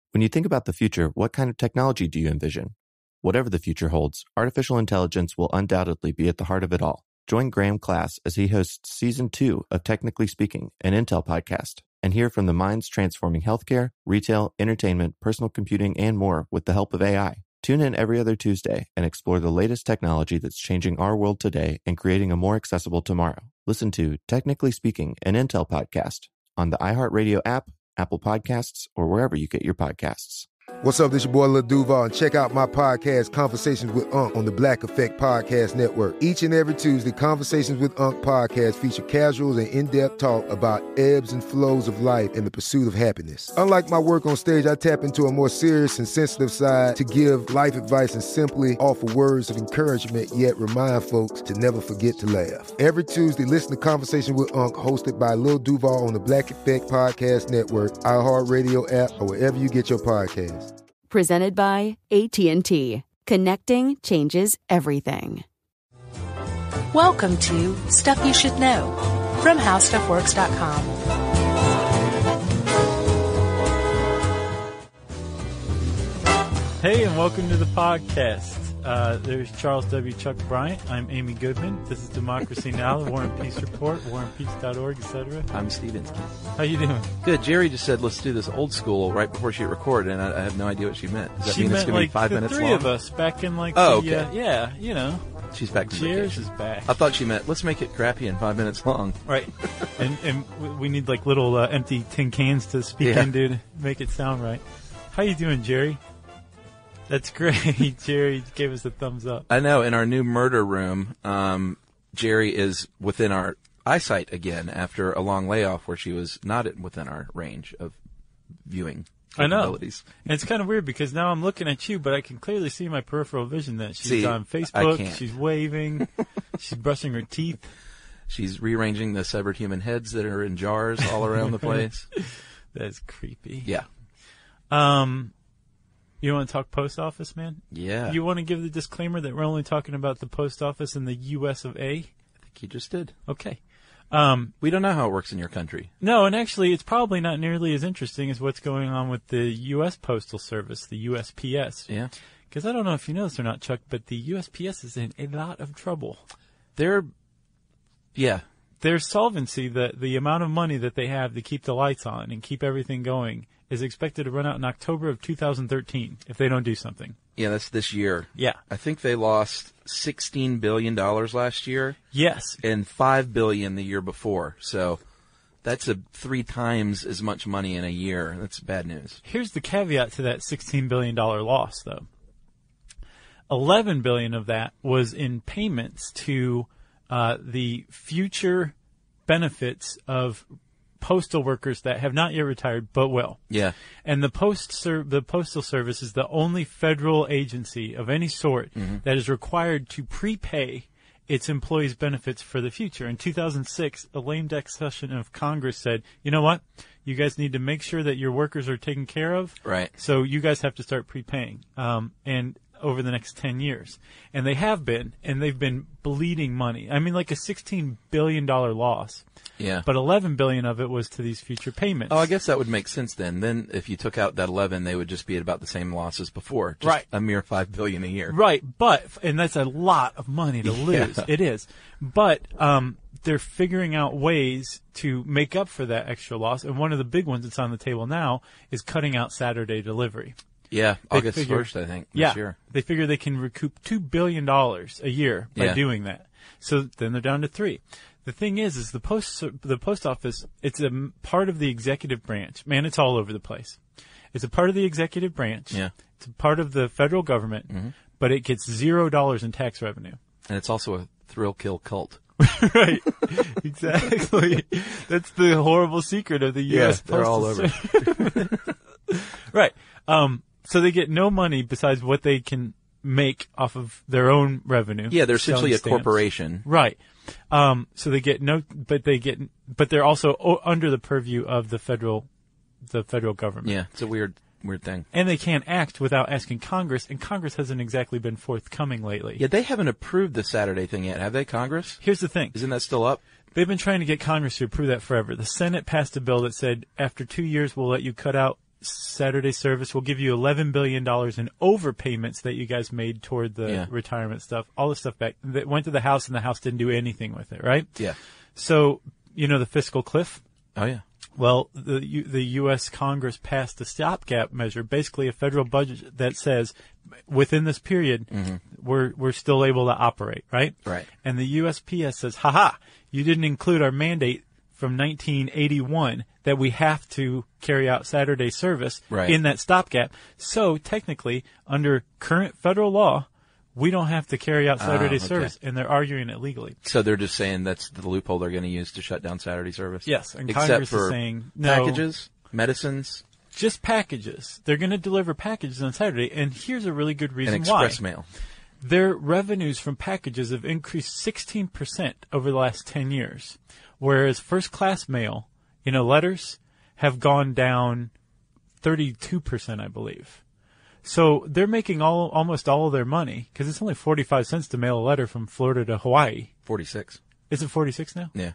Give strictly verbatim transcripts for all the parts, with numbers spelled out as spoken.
When you think about the future, what kind of technology do you envision? Whatever the future holds, artificial intelligence will undoubtedly be at the heart of it all. Join Graham Class as he hosts Season two of Technically Speaking, an Intel podcast, and hear from the minds transforming healthcare, retail, entertainment, personal computing, and more with the help of A I. Tune in every other Tuesday and explore the latest technology that's changing our world today and creating a more accessible tomorrow. Listen to Technically Speaking, an Intel podcast on the iHeartRadio app, Apple Podcasts, or wherever you get your podcasts. What's up, this your boy Lil Duval, and check out my podcast, Conversations with Unc, on the Black Effect Podcast Network. Each and every Tuesday, Conversations with Unc podcast feature casuals and in-depth talk about ebbs and flows of life and the pursuit of happiness. Unlike my work on stage, I tap into a more serious and sensitive side to give life advice and simply offer words of encouragement, yet remind folks to never forget to laugh. Every Tuesday, listen to Conversations with Unc, hosted by Lil Duval on the Black Effect Podcast Network, iHeartRadio app, or wherever you get your podcasts. Presented by A T and T. Connecting changes everything. Welcome to Stuff You Should Know from How Stuff Works dot com. Hey, and welcome to the podcast. Uh, there's Charles W. Chuck Bryant. I'm Amy Goodman. This is Democracy Now!, the War and Peace Report, war and peace dot org, et cetera. I'm Steven. How you doing? Good. Jerry just said, let's do this old school right before she recorded, and I, I have no idea what she meant. Does that she mean meant it's going like to be five the minutes three long? of us back in like oh, the, okay. uh, yeah, you know. She's back from Cheers vacation. is back. I thought she meant, let's make it crappy and five minutes long. Right. and and we need like little uh, empty tin cans to speak yeah. into to make it sound right. How you doing, Jerry? That's great. Jerry gave us a thumbs up. I know. In our new murder room, um, Jerry is within our eyesight again after a long layoff where she was not in, within our range of viewing capabilities. I know. And it's kind of weird because now I'm looking at you, but I can clearly see my peripheral vision that she's see, on Facebook, she's waving, she's brushing her teeth. She's rearranging the severed human heads that are in jars all around the place. That's creepy. Yeah. Um... You want to talk post office, man? Yeah. You want to give the disclaimer that we're only talking about the post office in the U S of A? I think you just did. Okay. Um, we don't know how it works in your country. No, and actually it's probably not nearly as interesting as what's going on with the U S Postal Service, the U S P S. Yeah. Because I don't know if you know this or not, Chuck, but the U S P S is in a lot of trouble. They're, yeah. Their solvency, the, the amount of money that they have to keep the lights on and keep everything going, is expected to run out in October of two thousand thirteen if they don't do something. Yeah, that's this year. Yeah. I think they lost sixteen billion dollars last year. Yes. And five billion dollars the year before. So that's a three times as much money in a year. That's bad news. Here's the caveat to that sixteen billion dollars loss, though. eleven billion dollars of that was in payments to uh, the future benefits of postal workers that have not yet retired but will. Yeah. And the post ser- the Postal Service is the only federal agency of any sort mm-hmm. that is required to prepay its employees' benefits for the future. In two thousand six, a lame duck session of Congress said, you know what? You guys need to make sure that your workers are taken care of. Right. So you guys have to start prepaying. Um, and over the next ten years. And they have been, and they've been bleeding money. I mean, like a sixteen billion dollars loss. Yeah. But eleven billion dollars of it was to these future payments. Oh, I guess that would make sense then. Then if you took out that eleven, they would just be at about the same loss as before. Just right. a mere five billion dollars a year. Right. But, and that's a lot of money to lose. Yeah. It is. But, um, they're figuring out ways to make up for that extra loss. And one of the big ones that's on the table now is cutting out Saturday delivery. Yeah, They August figure- first, I think, this yeah, year. They figure they can recoup two billion dollars a year by Yeah. doing that. So then they're down to three. The thing is, is the post, the post office, it's a m- part of the executive branch. Man, it's all over the place. It's a part of the executive branch. Yeah. It's a part of the federal government, Mm-hmm. but it gets zero dollars in tax revenue. And it's also a thrill kill cult. Right. Exactly. That's the horrible secret of the U S Yeah, they're Postal all over. Service. Right. Um, so they get no money besides what they can make off of their own revenue. Yeah, they're essentially a selling stamps. corporation. Right. Um, so they get no, but they get, but they're also o- under the purview of the federal, the federal government. Yeah, it's a weird, weird thing. And they can't act without asking Congress, and Congress hasn't exactly been forthcoming lately. Yeah, they haven't approved the Saturday thing yet, have they, Congress? Here's the thing. Isn't that still up? They've been trying to get Congress to approve that forever. The Senate passed a bill that said after two years we'll let you cut out Saturday service. We'll give you eleven billion dollars in overpayments that you guys made toward the Yeah. retirement stuff. All the stuff back that went to the House, and the House didn't do anything with it, right? Yeah. So, you know the fiscal cliff? Oh, yeah. Well, the U- the U S Congress passed a stopgap measure, basically a federal budget that says within this period, Mm-hmm. we're we're still able to operate, right? Right. And the U S P S says, "Ha ha! You didn't include our mandate from nineteen eighty-one that we have to carry out Saturday service Right. in that stopgap. So technically, under current federal law, we don't have to carry out Saturday okay. service," and they're arguing it legally. So they're just saying that's the loophole they're going to use to shut down Saturday service? Yes, and Except Congress for is saying no. packages, medicines, Just packages. They're going to deliver packages on Saturday, and here's a really good and reason why. express mail. Their revenues from packages have increased sixteen percent over the last ten years, whereas first-class mail, you know, letters, have gone down thirty-two percent, I believe. So they're making all almost all of their money, because it's only forty-five cents to mail a letter from Florida to Hawaii. forty-six. Is it forty-six now? Yeah.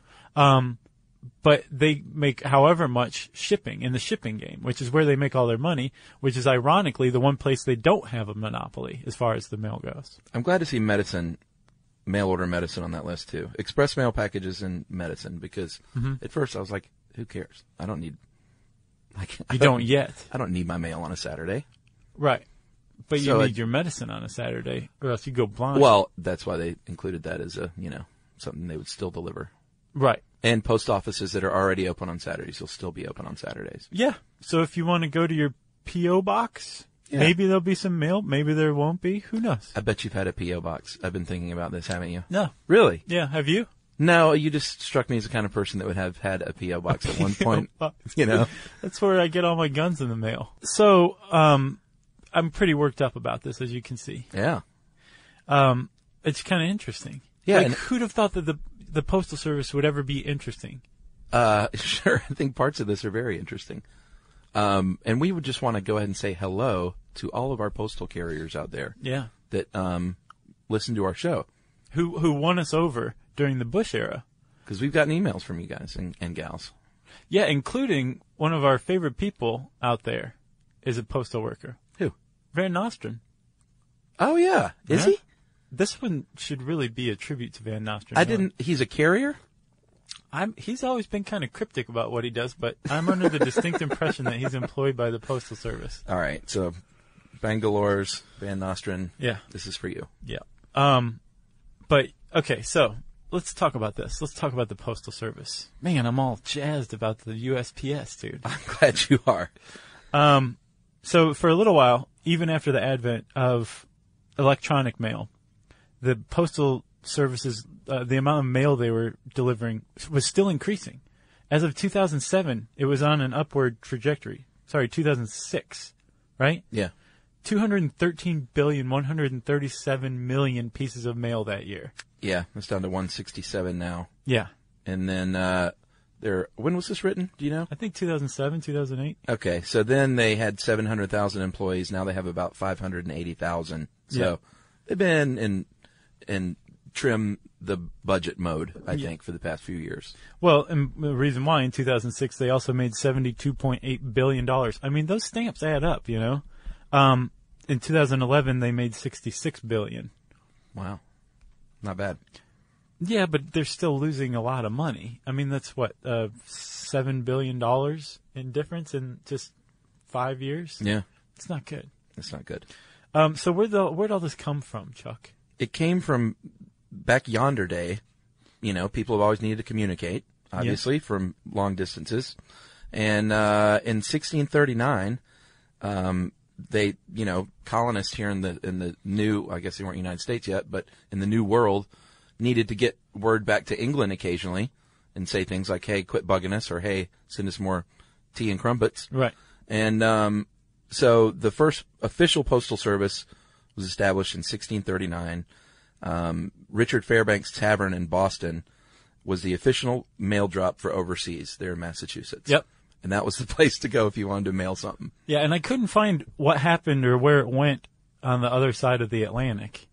But they make however much shipping in the shipping game, which is where they make all their money, which is ironically the one place they don't have a monopoly as far as the mail goes. I'm glad to see medicine, mail order medicine on that list too. Express mail packages and medicine, because Mm-hmm. at first I was like, who cares? I don't need, like, I You don't yet. I don't need my mail on a Saturday. Right. But you So need it- your medicine on a Saturday, or else you go blind. Well, that's why they included that as a, you know, something they would still deliver. right. And post offices that are already open on Saturdays will still be open on Saturdays. Yeah. So if you want to go to your P O box, Yeah. maybe there'll be some mail, maybe there won't be. Who knows? I bet you've had a P O box. I've been thinking about this, haven't you? No. Really? Yeah. Have you? No, you just struck me as the kind of person that would have had a P O box at one point. You know? That's where I get all my guns in the mail. So, um, I'm pretty worked up about this, as you can see. Yeah. Um, it's kind of interesting. Yeah, Like, and- who'd have thought that the the Postal Service would ever be interesting? Uh, sure. I think parts of this are very interesting. Um, and we would just want to go ahead and say hello to all of our postal carriers out there Yeah. that, um, listen to our show. Who who won us over during the Bush era? Because we've gotten emails from you guys and, and gals. Yeah, including one of our favorite people out there is a postal worker, Who? Van Nostrand. Oh, yeah. Is Yeah. he? This one should really be a tribute to Van Nostrand. I didn't. He's a carrier? I'm. He's always been kind of cryptic about what he does, but I'm under the distinct impression that he's employed by the Postal Service. All right. So, Bangalore's, Van Nostrand. Yeah. This is for you. Yeah. Um, but okay, so let's talk about this. Let's talk about the Postal Service. Man, I'm all jazzed about the U S P S, dude. I'm glad you are. Um, so for a little while, even after the advent of electronic mail, the postal services, uh, the amount of mail they were delivering was still increasing. As of two thousand seven, it was on an upward trajectory. Sorry, two thousand six, right? Yeah. two hundred thirteen billion, one hundred thirty-seven million pieces of mail that year. Yeah. It's down to one sixty-seven now. Yeah. And then, uh, there, when was this written? Do you know? I think two thousand seven, two thousand eight. Okay, so then they had seven hundred thousand employees. Now they have about five hundred eighty thousand. So Yeah. they've been in in trim the budget mode, I Yeah. think, for the past few years. Well, and the reason why in two thousand six they also made seventy-two point eight billion dollars. I mean, those stamps add up, you know. Um, in two thousand eleven they made sixty-six billion dollars. Wow, not bad. Yeah, but they're still losing a lot of money. I mean, that's what, uh, seven billion dollars in difference in just five years? Yeah, It's not good. that's not good. Um, so where'd, the, where'd all this come from, Chuck? It came from back yonder day. You know, people have always needed to communicate, obviously, from long distances. And uh, in sixteen thirty-nine, um, they, you know, colonists here in the in the new, I guess they weren't United States yet, but in the New World, needed to get word back to England occasionally and say things like, hey, quit bugging us, or hey, send us more tea and crumpets. Right. And um, so the first official postal service was established in sixteen thirty-nine. Um, Richard Fairbanks Tavern in Boston was the official mail drop for overseas there in Massachusetts. Yep. And that was the place to go if you wanted to mail something. Yeah, and I couldn't find what happened or where it went on the other side of the Atlantic.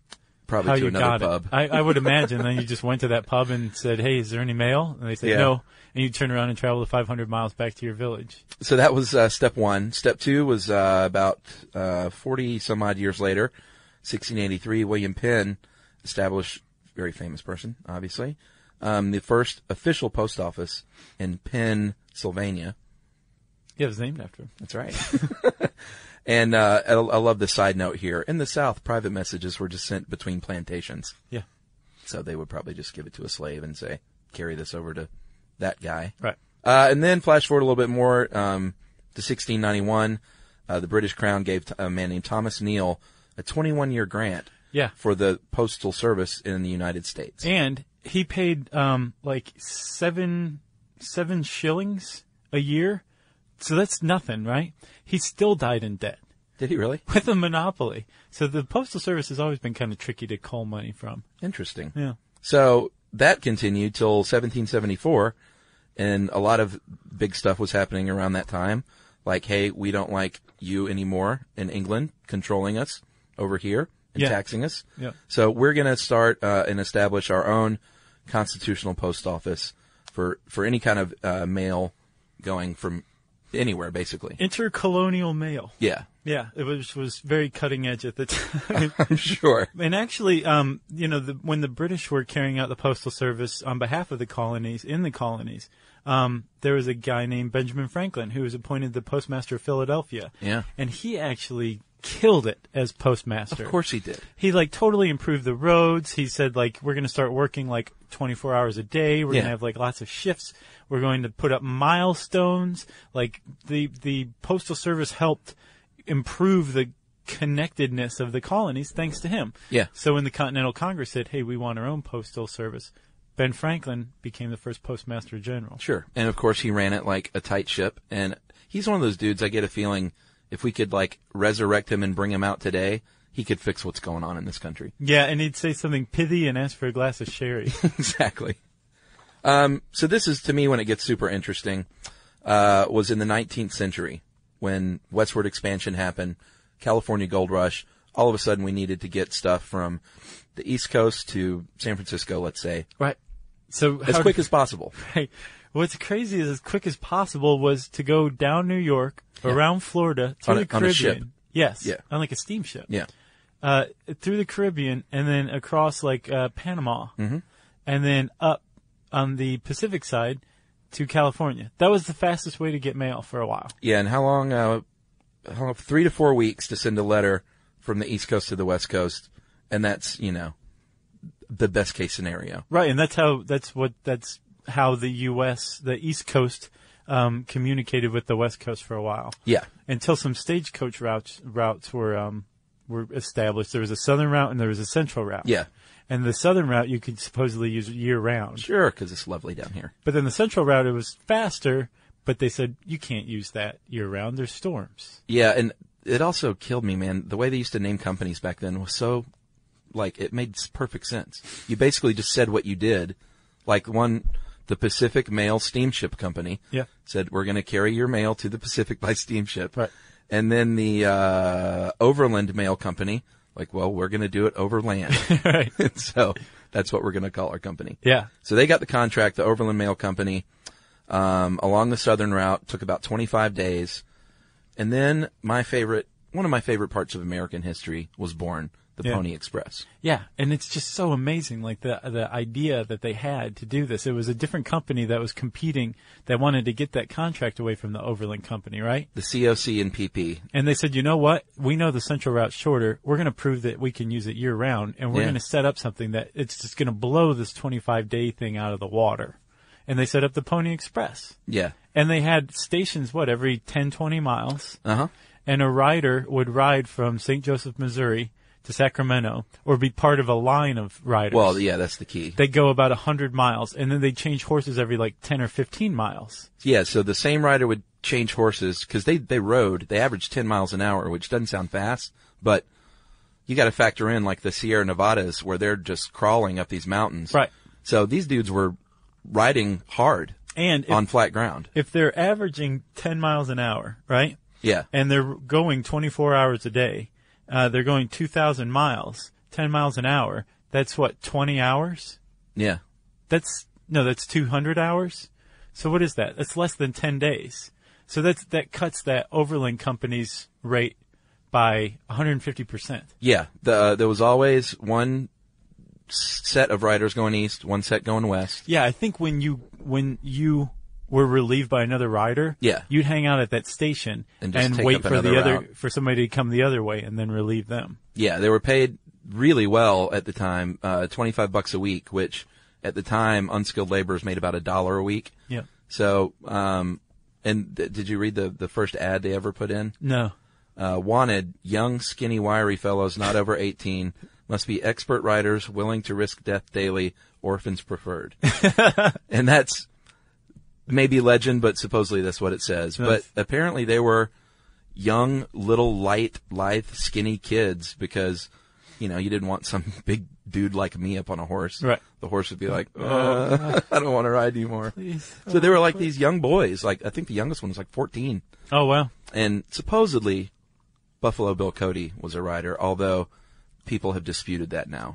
Probably how to you another got pub. it. I, I would imagine. Then you just went to that pub and said, "Hey, is there any mail?" And they said, Yeah. "No." And you turn around and travel the five hundred miles back to your village. So that was uh, step one. Step two was uh, about uh, forty some odd years later, sixteen eighty-three. William Penn established, very famous person, obviously, um, the first official post office in Pennsylvania. Yeah, it was named after him. That's right. And uh, I, I love the side note here. In the South, private messages were just sent between plantations. Yeah. So they would probably just give it to a slave and say, carry this over to that guy. Right. Uh, and then flash forward a little bit more um, to sixteen ninety-one. Uh, the British Crown gave t- a man named Thomas Neal a twenty-one year grant Yeah. for the postal service in the United States. And he paid um like seven seven shillings a year. So that's nothing, right? He still died in debt Did he really? with a monopoly. So the postal service has always been kind of tricky to cull money from. Interesting. Yeah. So that continued till seventeen seventy-four, and a lot of big stuff was happening around that time. Like, hey, we don't like you anymore in England controlling us over here and Yeah. taxing us. Yeah. So we're going to start uh, and establish our own constitutional post office for, for any kind of uh, mail going from anywhere, basically. Intercolonial mail. Yeah. Yeah, it was was very cutting edge at the time. I'm sure. And actually, um, you know, the, when the British were carrying out the postal service on behalf of the colonies, in the colonies, um, there was a guy named Benjamin Franklin who was appointed the postmaster of Philadelphia. Yeah. And he actually killed it as postmaster. Of course he did. He like totally improved the roads. He said like, we're going to start working like twenty-four hours a day. We're Yeah. going to have like lots of shifts. We're going to put up milestones. Like the, the postal service helped improve the connectedness of the colonies thanks to him. Yeah. So when the Continental Congress said, hey, we want our own postal service, Ben Franklin became the first postmaster general. Sure. And of course he ran it like a tight ship. And he's one of those dudes, I get a feeling, if we could like resurrect him and bring him out today, he could fix what's going on in this country. Yeah, and he'd say something pithy and ask for a glass of sherry. Exactly. Um, so this is, to me, when it gets super interesting, uh, was in the nineteenth century when westward expansion happened, California gold rush. All of a sudden we needed to get stuff from the East Coast to San Francisco, let's say, Right. So as how- quick as possible. Right. What's crazy is as quick as possible was to go down New York, Yeah. around Florida, to On the a- on a Caribbean. ship. Yes. Yeah. On like a steamship. Yeah. Uh, through the Caribbean and then across like uh, Panama, Mm-hmm. and then up on the Pacific side to California. That was the fastest way to get mail for a while. Yeah, and how long, uh, how long, three to four weeks to send a letter from the East Coast to the West Coast. And that's, you know, the best case scenario. Right, and that's how that's what that's how the U S the East Coast um, communicated with the West Coast for a while. Yeah. Until some stagecoach routes routes were um, were established. There was a southern route and there was a central route. Yeah. And the southern route you could supposedly use year round. Sure, because it's lovely down here. But then the central route it was faster, but they said you can't use that year round. There's storms. Yeah, and it also killed me, man. The way they used to name companies back then was so, like, it made perfect sense. You basically just said what you did. Like one, the Pacific Mail Steamship Company Yeah. said, we're going to carry your mail to the Pacific by steamship. Right. And then the uh, Overland Mail Company, like, well, we're going to do it over land. Right. And so that's what we're going to call our company. Yeah. So they got the contract, the Overland Mail Company, um, along the southern route. Took about twenty-five days. And then my favorite, one of my favorite parts of American history was born, the Yeah. Pony Express. Yeah, and it's just so amazing, like the the idea that they had to do this. It was a different company that was competing that wanted to get that contract away from the Overland Company, right? The C O C and P P. And they said, you know what? We know the central route's shorter. We're going to prove that we can use it year round, and we're Yeah. going to set up something that it's just going to blow this twenty-five day thing out of the water. And they set up the Pony Express. Yeah. And they had stations, what, every ten, twenty miles. Uh-huh. And a rider would ride from Saint Joseph, Missouri to Sacramento, or be part of a line of riders. Well, yeah, that's the key. They go about one hundred miles, and then they change horses every like ten or fifteen miles. Yeah, so the same rider would change horses, because they, they rode, they averaged ten miles an hour, which doesn't sound fast, but you got to factor in like the Sierra Nevadas, where they're just crawling up these mountains. Right. So these dudes were riding hard And if, on flat ground. if they're averaging ten miles an hour, right, Yeah. and they're going twenty-four hours a day, uh, they're going two thousand miles, ten miles an hour, that's what, twenty hours? Yeah. That's, no, that's two hundred hours. So what is that? That's less than ten days. So that's, that cuts that Overland Company's rate by one hundred fifty percent. Yeah. The, uh, there was always one set of riders going east, one set going west. Yeah, I think when you, when you were relieved by another rider, yeah. you'd hang out at that station and, and just wait for the other, route. for somebody to come the other way and then relieve them. Yeah, they were paid really well at the time, uh, twenty-five bucks a week, which at the time unskilled laborers made about a dollar a week. Yeah. So, um, and th- did you read the, the first ad they ever put in? No. Uh, wanted young, skinny, wiry fellows not over eighteen, must be expert riders willing to risk death daily, orphans preferred. And that's maybe legend, but supposedly that's what it says. But apparently they were young, little, light, lithe, skinny kids because, you know, you didn't want some big dude like me up on a horse. Right. The horse would be like, uh, I don't want to ride anymore. Please. So they were like these young boys. Like, I think the youngest one was like fourteen. Oh, wow. And supposedly Buffalo Bill Cody was a rider, although people have disputed that now.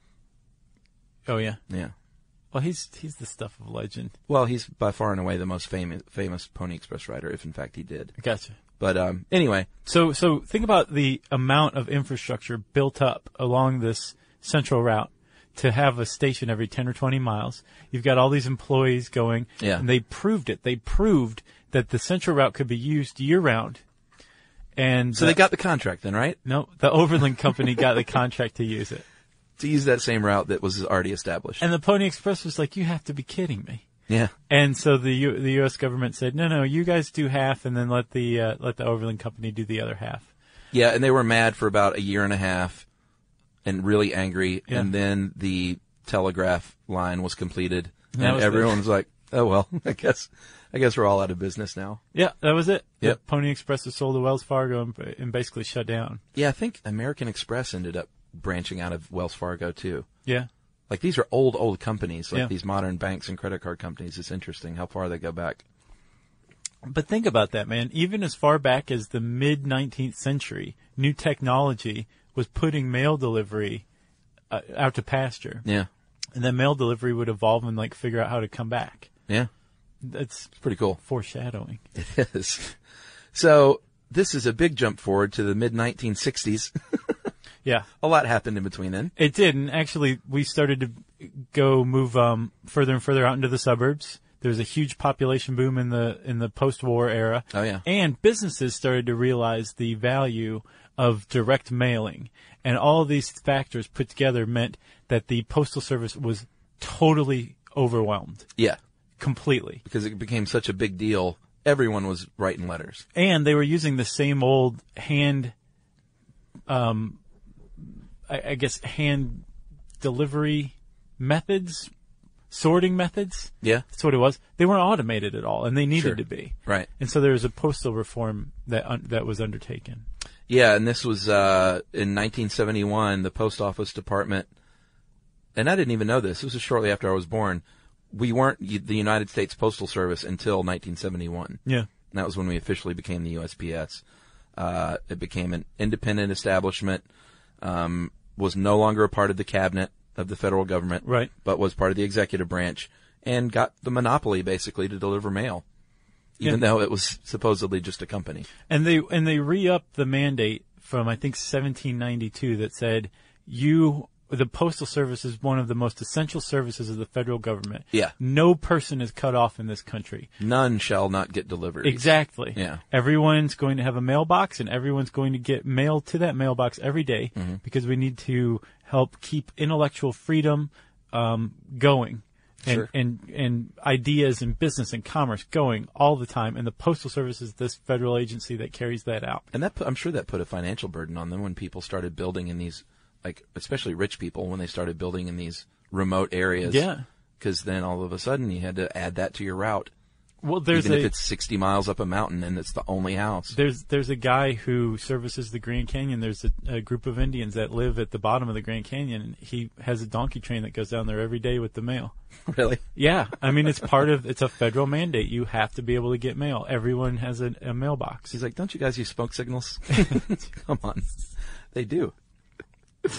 Oh, yeah. Yeah. Well, he's he's the stuff of legend. Well, he's by far and away the most famous famous Pony Express rider, if in fact he did. Gotcha. But um, anyway. So so think about the amount of infrastructure built up along this central route to have a station every ten or twenty miles. You've got all these employees going, yeah. and they proved it. They proved that the central route could be used year-round. And So uh, they got the contract then, right? No, the Overland Company got the contract to use it. To use that same route that was already established. And the Pony Express was like, you have to be kidding me. Yeah. And so the U- the U S government said, no, no, you guys do half, and then let the uh, let the Overland Company do the other half. Yeah, and they were mad for about a year and a half, and really angry. Yeah. And then the telegraph line was completed, That and was everyone was like, "Oh well, I guess, I guess we're all out of business now." Yeah, that was it. Yep. The Pony Express was sold to Wells Fargo and, and basically shut down. Yeah, I think American Express ended up branching out of Wells Fargo too. Yeah. Like these are old, old companies, like Yeah. these modern banks and credit card companies. It's interesting how far they go back. But think about that, man. Even as far back as the mid nineteenth century, new technology was putting mail delivery uh, out to pasture. Yeah. And then mail delivery would evolve and like figure out how to come back. Yeah. That's It's pretty cool. foreshadowing. It is. So this is a big jump forward to the mid nineteen sixties. Yeah. A lot happened in between then. It did, and actually we started to go move um, further and further out into the suburbs. There was a huge population boom in the in the post-war era. Oh, yeah. And businesses started to realize the value of direct mailing. And all of these factors put together meant that the Postal Service was totally overwhelmed. Yeah. Completely. Because it became such a big deal. Everyone was writing letters. And they were using the same old hand, um, I, I guess, hand delivery methods, sorting methods. Yeah. That's what it was. They weren't automated at all, and they needed Sure. to be. Right. And so there was a postal reform that un- that was undertaken. Yeah, and this was uh in nineteen seventy-one, the Post Office Department, and I didn't even know this. This was shortly after I was born. We weren't the United States Postal Service until nineteen seventy-one. Yeah. And that was when we officially became the U S P S. Uh, it became an independent establishment, um, was no longer a part of the cabinet of the federal government, Right. but was part of the executive branch, and got the monopoly basically to deliver mail, even Yeah. though it was supposedly just a company. And they and they re-upped the mandate from I think seventeen ninety-two that said you the Postal Service is one of the most essential services of the federal government. Yeah. No person is cut off in this country. None shall not get delivered. Exactly. Yeah. Everyone's going to have a mailbox, and everyone's going to get mail to that mailbox every day Mm-hmm. because we need to help keep intellectual freedom um, going. And, Sure. and and ideas and business and commerce going all the time, and the Postal Service is this federal agency that carries that out. And that put, I'm sure that put a financial burden on them when people started building in these, like, especially rich people, when they started building in these remote areas. Yeah. Because then all of a sudden you had to add that to your route. Well, there's Even a if it's sixty miles up a mountain and it's the only house. there's there's a guy who services the Grand Canyon. There's a, a group of Indians that live at the bottom of the Grand Canyon, and he has a donkey train that goes down there every day with the mail. Really? Yeah, I mean it's part of it's a federal mandate. You have to be able to get mail. Everyone has a, a mailbox. He's like, don't you guys use smoke signals? Come on. They do.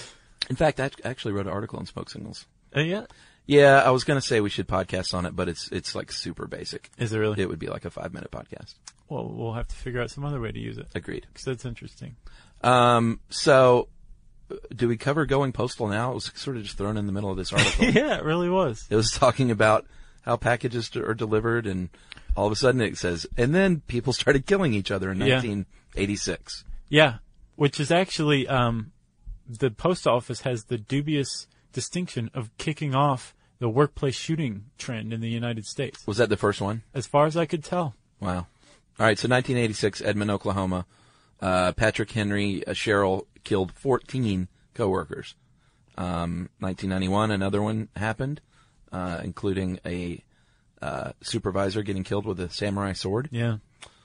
In fact, I actually wrote an article on smoke signals. Uh, yeah. Yeah, I was going to say we should podcast on it, but it's it's like super basic. Is it really? It would be like a five-minute podcast. Well, we'll have to figure out some other way to use it. Agreed. Because that's interesting. Um, so, do we cover going postal now? It was sort of just thrown in the middle of this article. Yeah, it really was. It was talking about how packages are delivered, and all of a sudden it says, and then people started killing each other in Yeah. nineteen eighty-six. Yeah, which is actually, um, the post office has the dubious distinction of kicking off the workplace shooting trend in the United States. Was that the first one? As far as I could tell. Wow. All right, so nineteen eighty-six, Edmond, Oklahoma. Uh, Patrick Henry uh, Sherrill killed fourteen coworkers. Um, nineteen ninety-one, another one happened, uh, including a uh, supervisor getting killed with a samurai sword. Yeah.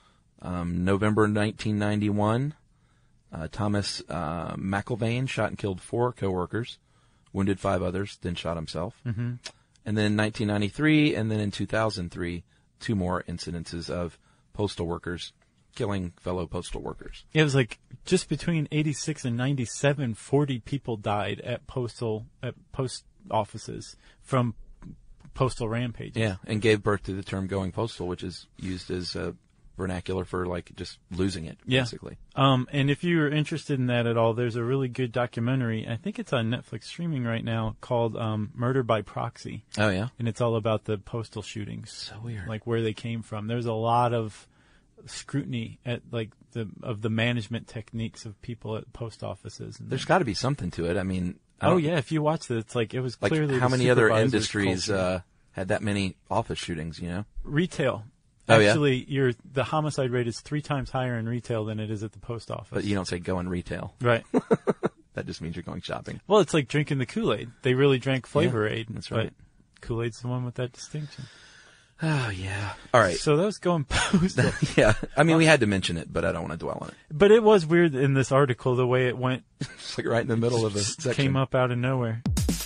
Um, November nineteen ninety-one, uh, Thomas uh, McIlvaine shot and killed four coworkers, wounded five others, then shot himself. Mm-hmm. And then nineteen ninety-three, and then in two thousand three, two more incidences of postal workers killing fellow postal workers. Yeah, it was like just between eighty-six and ninety-seven, forty people died at postal at post offices from postal rampages. Yeah, and gave birth to the term going postal, which is used as a vernacular for like just losing it, Yeah. basically. Um, and if you're interested in that at all, there's a really good documentary. I think it's on Netflix streaming right now called um, Murder by Proxy. Oh, yeah? And it's all about the postal shootings. So weird. Like where they came from. There's a lot of scrutiny at like the of the management techniques of people at post offices. And There's got to be something to it. I mean, I oh don't- yeah, if you watch it, it's like it was like clearly how the many other supervisor's industries culture. uh, had that many office shootings, you know? Retail. Oh, yeah? Actually, your the homicide rate is three times higher in retail than it is at the post office. But you don't say go in retail. Right. That just means you're going shopping. Well, it's like drinking the Kool-Aid. They really drank Flavor Aid. that's right. But Kool-Aid's the one with that distinction. Oh, yeah. All right. So that was going postal. Yeah. I mean, we had to mention it, but I don't want to dwell on it. But it was weird in this article, the way it went. It's like right in the middle of a Just section. came up out of nowhere.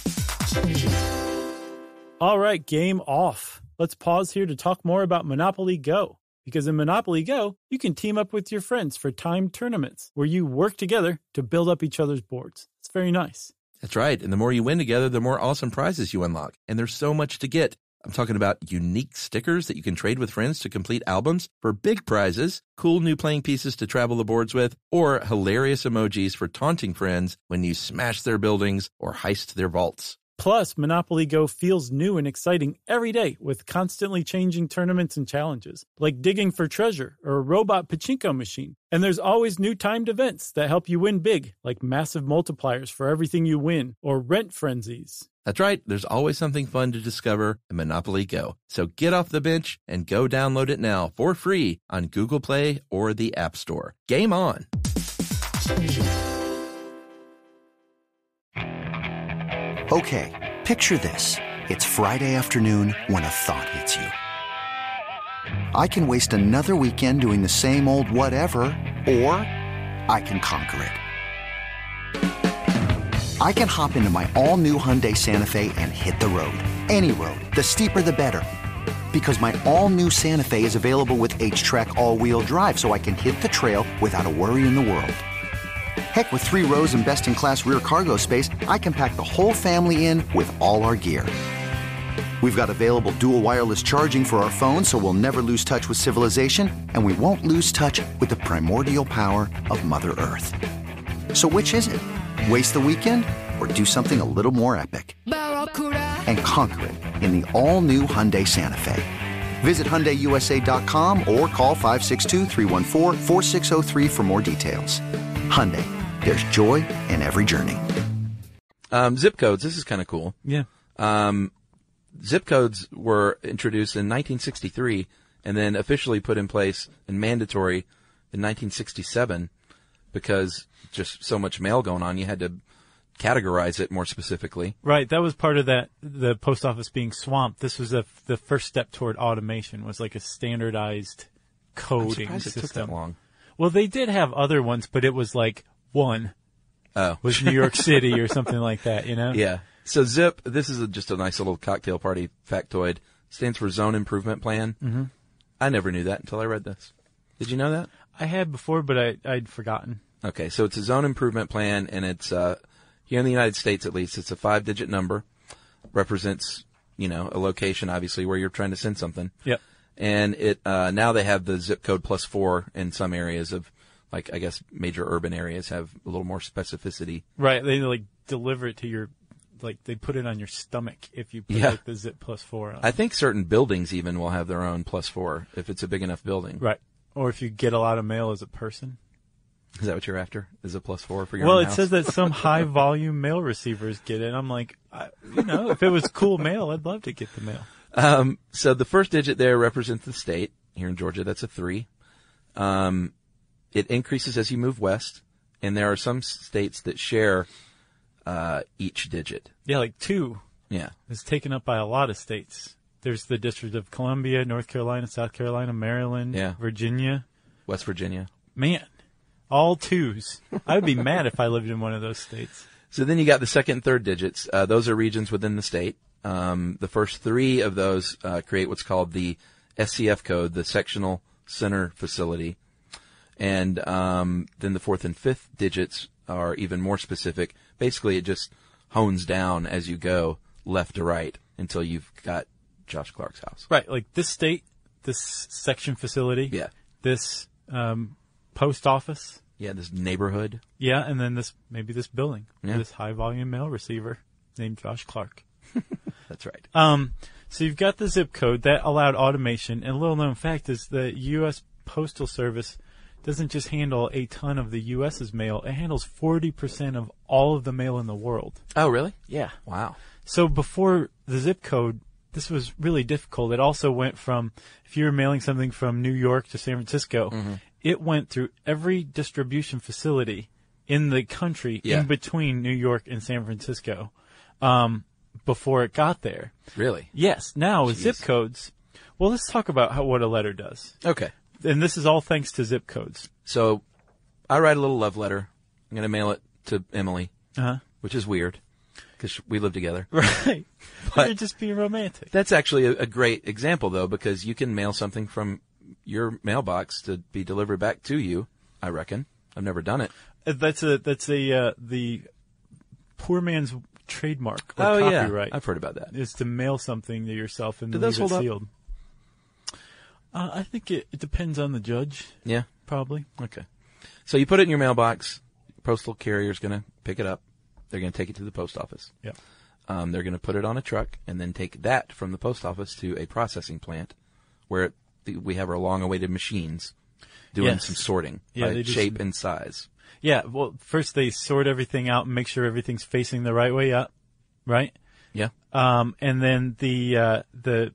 All right, game off. Let's pause here to talk more about Monopoly Go. Because in Monopoly Go, you can team up with your friends for timed tournaments where you work together to build up each other's boards. It's very nice. That's right. And the more you win together, the more awesome prizes you unlock. And there's so much to get. I'm talking about unique stickers that you can trade with friends to complete albums for big prizes, cool new playing pieces to travel the boards with, or hilarious emojis for taunting friends when you smash their buildings or heist their vaults. Plus, Monopoly Go feels new and exciting every day with constantly changing tournaments and challenges, like digging for treasure or a robot pachinko machine. And there's always new timed events that help you win big, like massive multipliers for everything you win or rent frenzies. That's right. There's always something fun to discover in Monopoly Go. So get off the bench and go download it now for free on Google Play or the App Store. Game on. Okay, picture this. It's Friday afternoon when a thought hits you. I can waste another weekend doing the same old whatever, or I can conquer it. I can hop into my all-new Hyundai Santa Fe and hit the road. Any road. The steeper, the better. Because my all-new Santa Fe is available with H-Track all-wheel drive, so I can hit the trail without a worry in the world. Heck, with three rows and best-in-class rear cargo space, I can pack the whole family in with all our gear. We've got available dual wireless charging for our phones, so we'll never lose touch with civilization, and we won't lose touch with the primordial power of Mother Earth. So which is it? Waste the weekend or do something a little more epic? And conquer it in the all-new Hyundai Santa Fe. Visit Hyundai U S A dot com or call five six two, three one four, four six zero three for more details. Hyundai, there's joy in every journey. Um, zip codes. This is kind of cool. Yeah. Um, zip codes were introduced in nineteen sixty-three and then officially put in place and mandatory in nineteen sixty-seven because just so much mail going on, you had to categorize it more specifically. Right. That was part of that, the post office being swamped. This was a, the first step toward automation, was like a standardized I'm coding surprised it system. took that long. Well, they did have other ones, but it was like one Oh. was New York City or something like that, you know? Yeah. So ZIP, this is a, just a nice little cocktail party factoid, stands for Zone Improvement Plan. Mm-hmm. I never knew that until I read this. Did you know that? I had before, but I, I'd forgotten. Okay, so it's a zone improvement plan, and it's uh, Here in the United States, at least, it's a five-digit number. Represents, you know, a location, obviously, where you're trying to send something. Yep. And it uh, now they have the zip code plus four in some areas of, like, I guess major urban areas have a little more specificity. Right. They like deliver it to your, like they put it on your stomach if you put Yeah. like the zip plus four on. I think certain buildings even will have their own plus four if it's a big enough building. Right. Or if you get a lot of mail as a person. Is that what you're after? Is a plus four for your Well, own it house? says that some high volume mail receivers get it. I'm like, I, you know, if it was cool mail, I'd love to get the mail. Um, so the first digit there represents the state. Here in Georgia, that's a three. Um, it increases as you move west, and there are some states that share uh, each digit. Yeah, like two Yeah. is taken up by a lot of states. There's the District of Columbia, North Carolina, South Carolina, Maryland, Yeah. Virginia. West Virginia. Man, all twos. I would be mad if I lived in one of those states. So then you got the second and third digits. Uh, those are regions within the state. Um, the first three of those uh, create what's called the S C F code, the Sectional Center Facility. And um, then the fourth and fifth digits are even more specific. Basically, it just hones down as you go left to right until you've got Josh Clark's house. Right, like this state, this section facility, Yeah. this um, post office, Yeah, this neighborhood. yeah, and then this maybe this building, Yeah. this high volume mail receiver named Josh Clark. That's right. Um, so you've got the zip code that allowed automation, and a little known fact is the U S Postal Service doesn't just handle a ton of the U S's mail; it handles forty percent of all of the mail in the world. Oh, really? Yeah. Wow. So before the zip code, this was really difficult. It also went from, if you were mailing something from New York to San Francisco, Mm-hmm. it went through every distribution facility in the country Yeah. in between New York and San Francisco um, before it got there. Really? Yes. Now with Jeez. zip codes, well, let's talk about how, what a letter does. Okay. And this is all thanks to zip codes. So I write a little love letter. I'm going to mail it to Emily, Uh-huh. which is weird because we live together. Right. But- You're just being romantic. That's actually a, a great example, though, because you can mail something from your mailbox to be delivered back to you, I reckon. I've never done it. Uh, That's a that's a uh, the poor man's trademark or oh, copyright. yeah. I've heard about that. Is to mail something to yourself and Do leave those it hold up? sealed. Uh, I think it, it depends on the judge, Yeah. probably. Okay. So you put it in your mailbox. Postal carrier's going to pick it up. They're going to take it to the post office. Yeah. Um, they're going to put it on a truck and then take that from the post office to a processing plant where it, the, we have our long-awaited machines doing Yes. some sorting Yeah, by they do shape some- and size. Yeah. Well, first they sort everything out and make sure everything's facing the right way up, right? Yeah. Um, and then the uh, the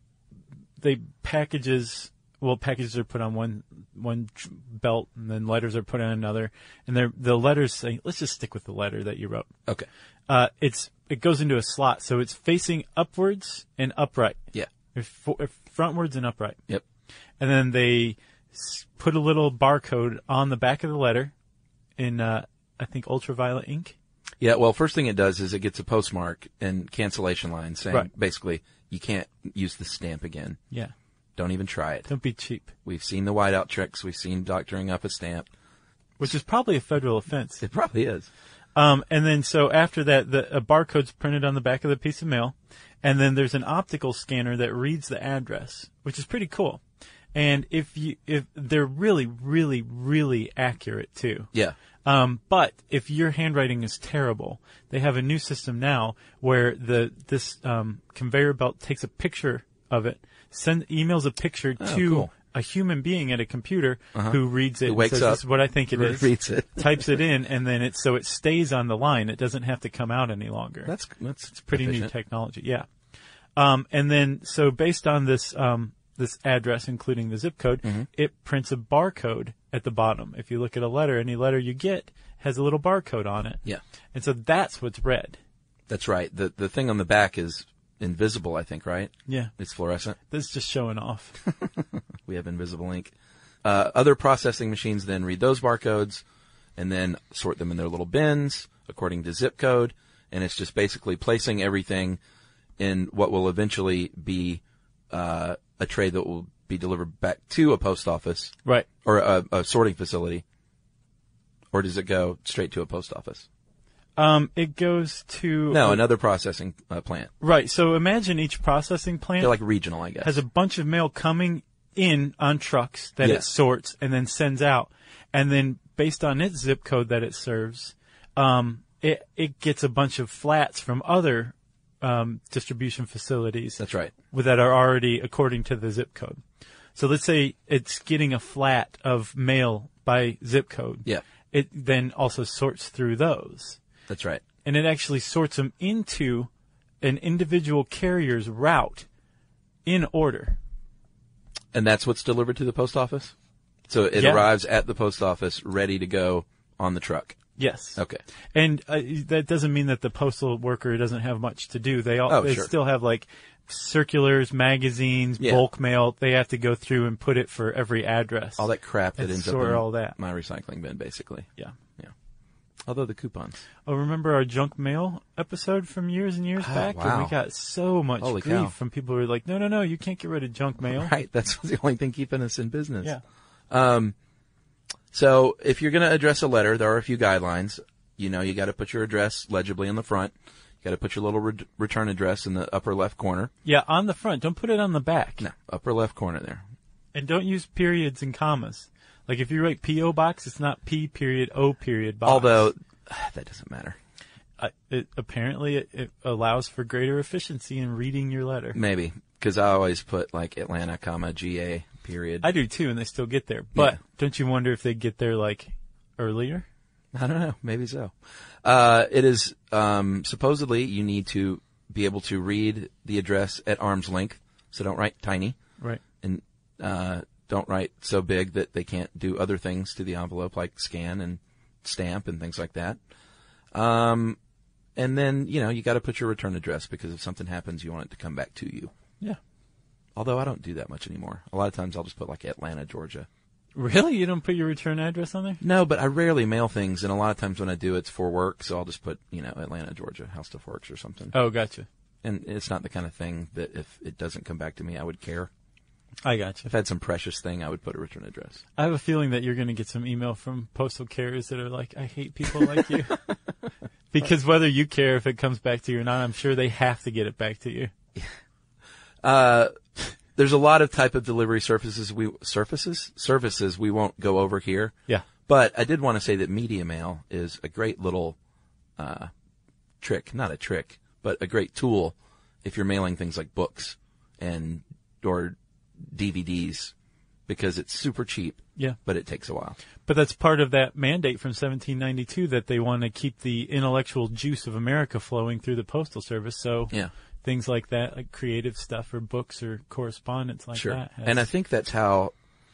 they packages. Well, packages are put on one one tr- belt, and then letters are put on another. And they're, the letters say, let's just stick with the letter that you wrote. Okay. Uh, it's it goes into a slot, so it's facing upwards and upright. Yeah. If, fo- if frontwards and upright. Yep. And then they s- put a little barcode on the back of the letter in, uh, I think, ultraviolet ink. Yeah, well, first thing it does is it gets a postmark and cancellation line saying Right. basically you can't use the stamp again. Yeah. Don't even try it. Don't be cheap. We've seen the whiteout tricks. We've seen doctoring up a stamp. Which is probably a federal offense. It probably is. Um, and then so after that, the a barcode's printed on the back of the piece of mail, and then there's an optical scanner that reads the address, which is pretty cool. And if you if they're really, really, really accurate too. Yeah. Um, but if your handwriting is terrible, they have a new system now where the this um, conveyor belt takes a picture of it, send emails a picture Oh, to cool. a human being at a computer Uh-huh. who reads it Who and wakes says, up, "This is what I think it re- is." reads it. types it in, and then it so it stays on the line. It doesn't have to come out any longer. That's that's It's pretty new efficient. technology, yeah. Um, and then, so based on this um, this address, including the zip code, Mm-hmm. it prints a barcode at the bottom. If you look at a letter, any letter you get has a little barcode on it. Yeah. And so that's what's read. That's right. The the thing on the back is invisible, I think, right? Yeah. It's fluorescent. This is just showing off. We have invisible ink. Uh, other processing machines then read those barcodes and then sort them in their little bins according to zip code. And it's just basically placing everything in what will eventually be uh, a tray that will be delivered back to a post office Right. or a, a sorting facility. Or does it go straight to a post office? Um, it goes to No, uh, another processing uh, plant. Right. So imagine each processing plant They're like regional, I guess. has a bunch of mail coming in on trucks that Yeah. it sorts and then sends out, and then based on its zip code that it serves, um, it it gets a bunch of flats from other um, distribution facilities. That's right. That are already according to the zip code. So let's say it's getting a flat of mail by zip code. Yeah. It then also sorts through those. That's right. And it actually sorts them into an individual carrier's route in order. And that's what's delivered to the post office? So it Yeah. arrives at the post office ready to go on the truck. Yes. Okay. And uh, that doesn't mean that the postal worker doesn't have much to do. They all Oh, they sure. still have like circulars, magazines, Yeah. bulk mail. They have to go through and put it for every address. All that crap that And ends up sort in all that. my recycling bin, basically. Yeah. Yeah. Although the coupons. Oh, remember our junk mail episode from years and years Oh, back? wow. And we got so much Holy grief cow. from people who were like, no, no, no, you can't get rid of junk mail. Right. That's the only thing keeping us in business. Yeah. Um, so if you're going to address a letter, there are a few guidelines. You know, you got to put your address legibly in the front. You got to put your little re- return address in the upper left corner. Yeah, on the front. Don't put it on the back. No, upper left corner there. And don't use periods and commas. Like if you write P O box, it's not P period O period box. Although that doesn't matter. Uh, it, apparently it, it allows for greater efficiency in reading your letter. Maybe because I always put like Atlanta, comma G A period. I do too, and they still get there. But Yeah. don't you wonder if they get there like earlier? I don't know. Maybe so. Uh, it is, um, supposedly you need to be able to read the address at arm's length. So don't write tiny. Right. And, uh, don't write so big that they can't do other things to the envelope like scan and stamp and things like that. Um, and then, you know, you got to put your return address because if something happens, you want it to come back to you. Yeah. Although I don't do that much anymore. A lot of times I'll just put like Atlanta, Georgia. Really? You don't put your return address on there? No, but I rarely mail things, and a lot of times when I do, it's for work, so I'll just put, you know, Atlanta, Georgia, How Stuff Works or something. Oh, gotcha. And it's not the kind of thing that if it doesn't come back to me, I would care. I gotcha. If I had some precious thing, I would put a return address. I have a feeling that you're going to get some email from postal carriers that are like, I hate people like you. Because whether you care if it comes back to you or not, I'm sure they have to get it back to you. Uh, there's a lot of type of delivery surfaces we, surfaces? Services we won't go over here. Yeah. But I did want to say that Media Mail is a great little, uh, trick, not a trick, but a great tool if you're mailing things like books and, or D V Ds because it's super cheap. Yeah. But it takes a while. But that's part of that mandate from seventeen ninety-two that they want to keep the intellectual juice of America flowing through the Postal Service. So Yeah. things like that, like creative stuff or books or correspondence like Sure. that. has- And I think that's how,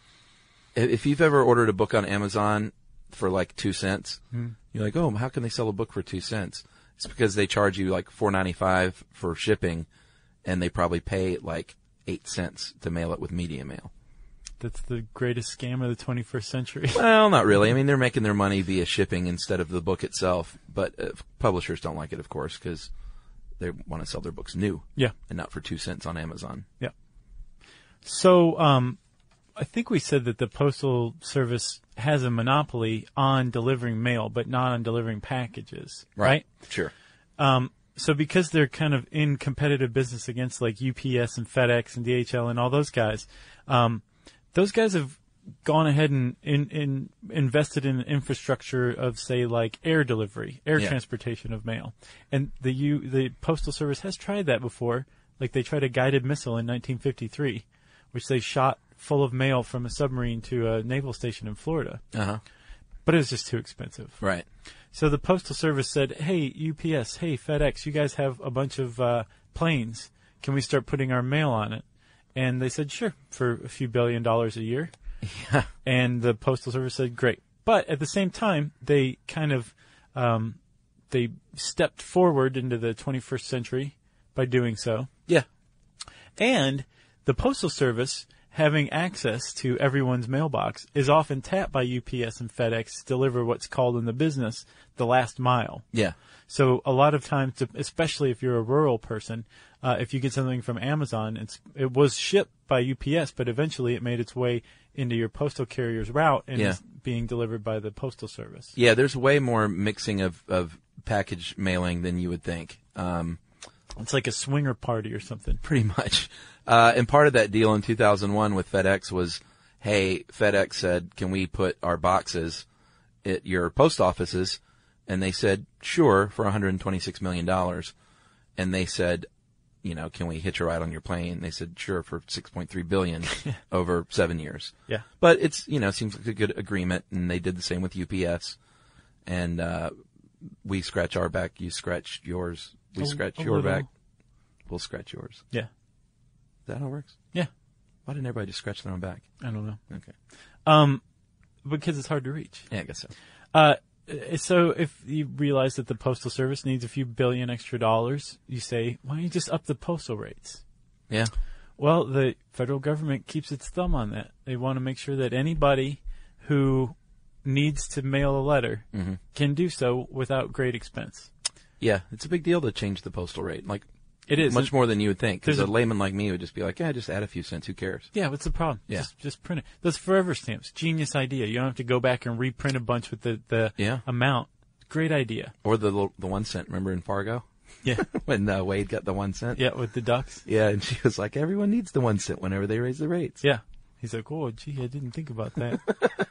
if you've ever ordered a book on Amazon for like two cents, Hmm. you're like, oh, how can they sell a book for two cents? It's because they charge you like four ninety-five for shipping, and they probably pay like eight cents to mail it with Media Mail. That's the greatest scam of the twenty-first century. Well, not really. I mean, they're making their money via shipping instead of the book itself. But uh, publishers don't like it, of course, because they want to sell their books new. Yeah. And not for two cents on Amazon. Yeah. So, um, I think we said that the Postal Service has a monopoly on delivering mail, but not on delivering packages, right? Sure. Um, so because they're kind of in competitive business against like U P S and FedEx and D H L and all those guys, um, those guys have gone ahead and in, in invested in infrastructure of, say, like air delivery, air Yeah. transportation of mail. And the U, the Postal Service has tried that before. Like they tried a guided missile in nineteen fifty-three, which they shot full of mail from a submarine to a naval station in Florida. Uh-huh. But it was just too expensive. Right. So the Postal Service said, hey, U P S, hey, FedEx, you guys have a bunch of uh, planes. Can we start putting our mail on it? And they said, sure, for a few billion dollars a year. Yeah. And the Postal Service said, great. But at the same time, they kind of um, they stepped forward into the twenty-first century by doing so. Yeah. And the Postal Service, having access to everyone's mailbox, is often tapped by U P S and FedEx to deliver what's called in the business the last mile. Yeah. So a lot of times, especially if you're a rural person, uh, if you get something from Amazon, it's, it was shipped by U P S, but eventually it made its way into your postal carrier's route and Yeah. is being delivered by the Postal Service. Yeah, there's way more mixing of, of package mailing than you would think. Um, It's like a swinger party or something. Pretty much. Uh, and part of that deal in two thousand one with FedEx was, hey, FedEx said, can we put our boxes at your post offices? And they said, sure, for one hundred twenty-six million dollars. And they said, you know, can we hitch a ride on your plane? They said, sure, for six point three billion dollars over seven years. Yeah. But it's, you know, seems like a good agreement. And they did the same with U P S. And, uh, we scratch our back, you scratch yours. We A- scratch a your little. back, we'll scratch yours. Yeah. Is that how it works? Yeah. Why didn't everybody just scratch their own back? I don't know. Okay. Um, because it's hard to reach. Yeah, I guess so. Uh, so if you realize that the Postal Service needs a few billion extra dollars, you say, why don't you just up the postal rates? Yeah. Well, the federal government keeps its thumb on that. They want to make sure that anybody who needs to mail a letter Mm-hmm. can do so without great expense. Yeah, it's a big deal to change the postal rate. Like, It is. much more than you would think. Because a There's a- layman like me would just be like, yeah, just add a few cents. Who cares? Yeah, what's the problem? Yeah. Just, just print it. Those forever stamps. Genius idea. You don't have to go back and reprint a bunch with the, the Yeah. amount. Great idea. Or the little- the one cent. Remember in Fargo Yeah. when uh, Wade got the one cent? Yeah, with the ducks. Yeah, and she was like, everyone needs the one cent whenever they raise the rates. Yeah. He's like, oh, gee, I didn't think about that.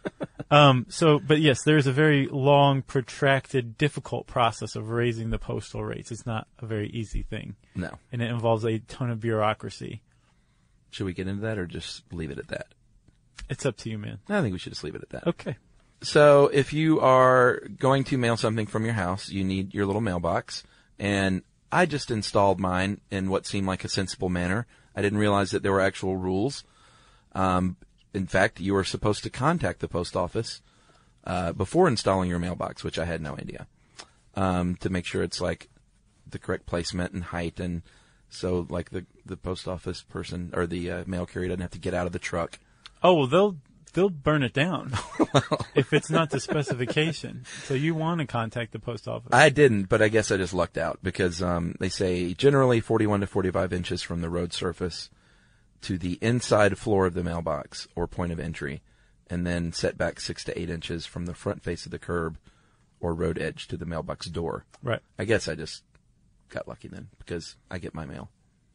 um, so, but yes, there's a very long, protracted, difficult process of raising the postal rates. It's not a very easy thing. No. And it involves a ton of bureaucracy. Should we get into that or just leave it at that? It's up to you, man. I think we should just leave it at that. Okay. So if you are going to mail something from your house, you need your little mailbox. And I just installed mine in what seemed like a sensible manner. I didn't realize that there were actual rules. Um, in fact, you were supposed to contact the post office uh, before installing your mailbox, which I had no idea, um, to make sure it's like the correct placement and height, and so like the the post office person or the uh, mail carrier doesn't have to get out of the truck. Oh, well, they'll they'll burn it down if it's not the specification. So you want to contact the post office. I didn't, but I guess I just lucked out because um, they say generally forty-one to forty-five inches from the road surface to the inside floor of the mailbox or point of entry, and then set back six to eight inches from the front face of the curb or road edge to the mailbox door. Right. I guess I just got lucky then because I get my mail.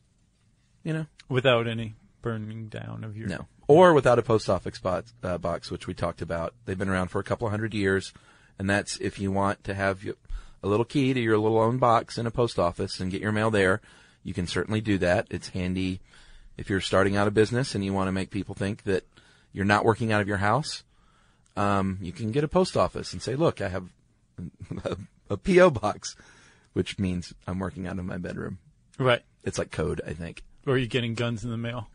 You know? Without any burning down of your... No. Or without a post office box, uh, box, which we talked about. They've been around for a couple of hundred years, and that's if you want to have your, a little key to your little own box in a post office and get your mail there, you can certainly do that. It's handy if you're starting out a business and you want to make people think that you're not working out of your house. Um, you can get a post office and say, look, I have a, a P O box, which means I'm working out of my bedroom. Right. It's like code, I think. Or you're getting guns in the mail.